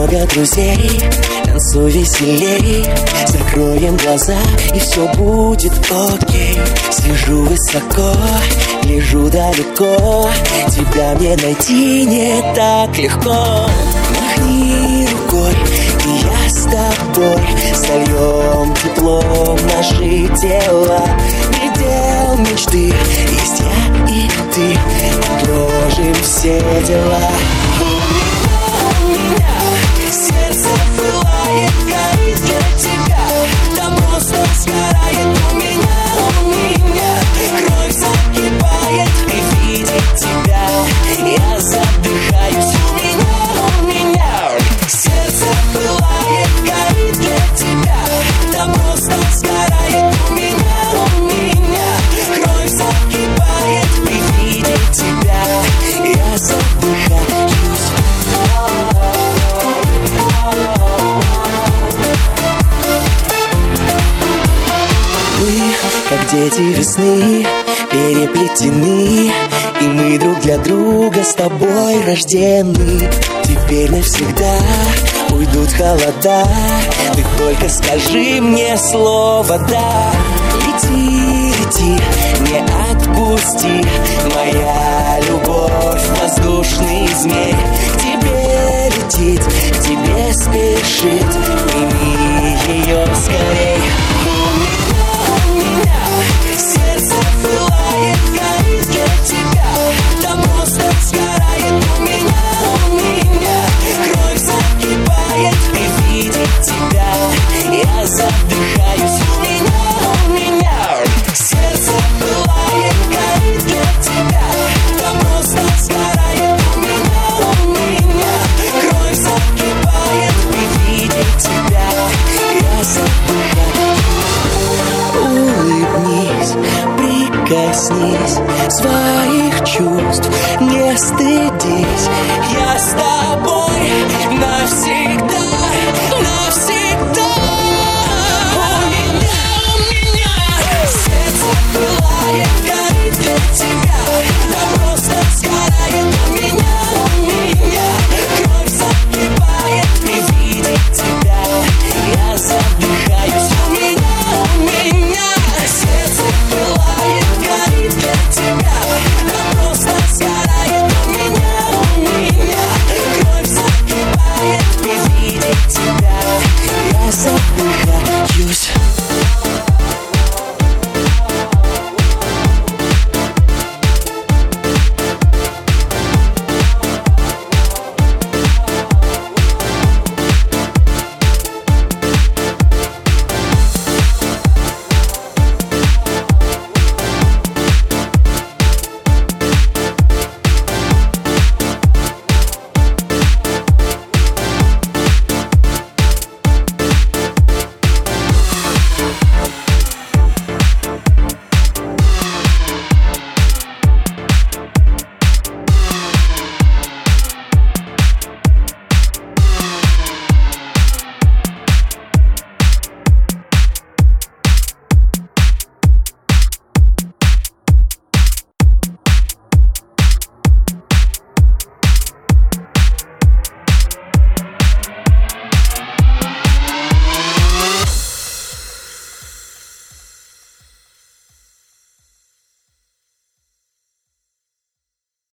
много друзей, танцуй веселей. Закроем глаза, и все будет окей. Сижу высоко, гляжу далеко. Тебя мне найти не так легко. Махни рукой, и я с тобой сольем теплом наши тела. Предел мечты, есть я и ты, отложим все дела. У меня сердце пылает, горит для тебя. Там просто сгорает у меня кровь закипает при виде тебя. Я задыхаюсь, у меня сердце пылает, горит для тебя. Там просто сгорает у меня кровь закипает при виде тебя. Я задыхаюсь. Мы, как дети весны, переплетены, и мы друг для друга с тобой рождены. Теперь навсегда уйдут холода, ты только скажи мне слово «да». Лети, лети, не отпусти, моя любовь, воздушный змей. К тебе летит, к тебе спешит, прими ее скорей. У меня сердце пылает, горит для тебя. Там просто сгорает у меня кровь закипает при виде тебя. Я задыхаюсь, у меня сердце пылает, горит для тебя. Там просто сгорает у меня кровь закипает при виде тебя. Я задыхаюсь. Улыбнись, прикоснись своим